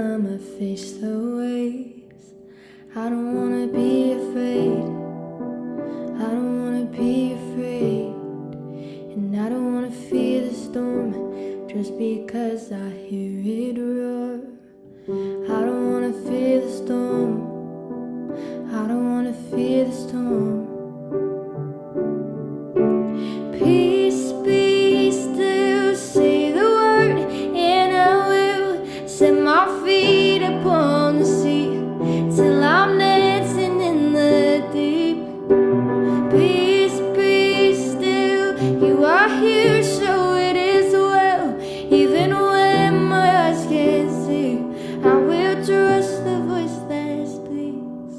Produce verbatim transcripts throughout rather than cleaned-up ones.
I'ma face the waves. I don't wanna be afraid. I don't wanna be afraid. And I don't wanna fear the storm just because I hear it roar. I don't wanna fear the storm. I don't wanna fear the storm. Peace, be still, say the word, and I will set my feet upon the sea till I'm dancing in the deep. Peace, be still, you are here, so it is well. Even when my eyes can't see, I will trust the voice that speaks.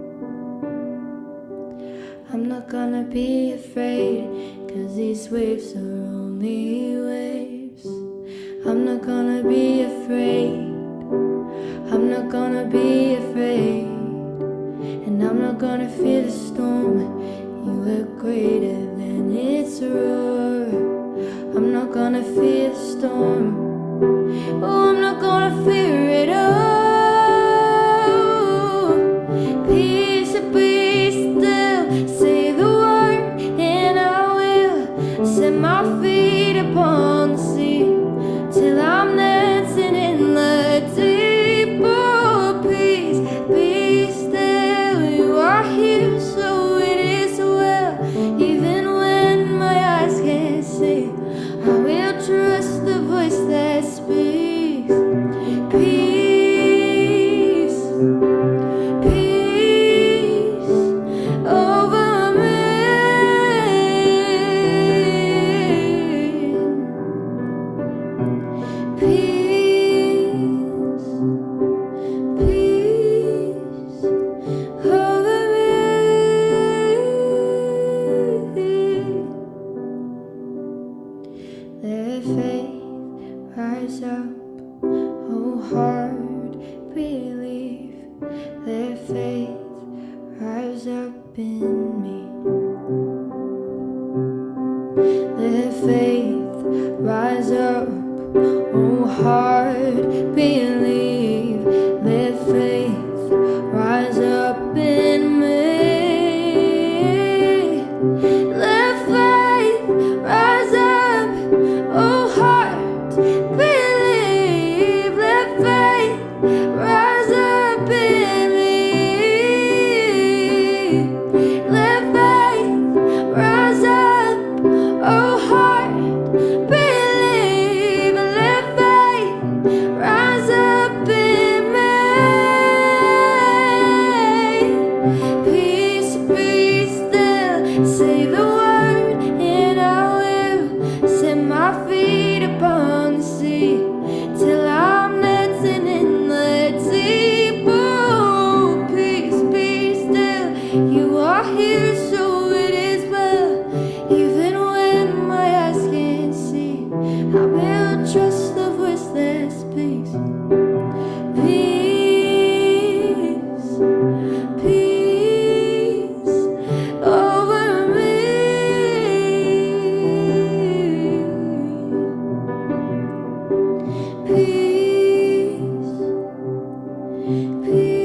I'm not gonna be afraid, 'cause these waves are only waves. I'm not gonna be afraid. I'm not gonna be afraid. And I'm not gonna fear the storm. You are greater than its roar. I'm not gonna fear the storm. Oh, I'm not gonna fear it all. Peace, be still, say the word, and I will set my feet upon the sea till I'm dancing in the deep. Oh, peace, be still, you are here, so it is well. Even when my eyes can't see, I will trust the voice that speaks. Peace, peace over me. Peace, peace over me. Let faith rise up, oh heart, believe. Let faith rise up in me. Let faith rise up, oh heart, believe. Let faith rise up in me. Let faith rise up, oh heart, believe. Let faith rise up in me. Let faith rise up, oh heart, believe. Let faith rise up in me. Peace, be still, say the word, and I will set my feet upon the sea till I'm dancing in the deep. Oh, peace, be still, you are here, so it is well. Even when my eyes can't see, I will trust the voice that speaks. Peace, peace over me. Peace, peace.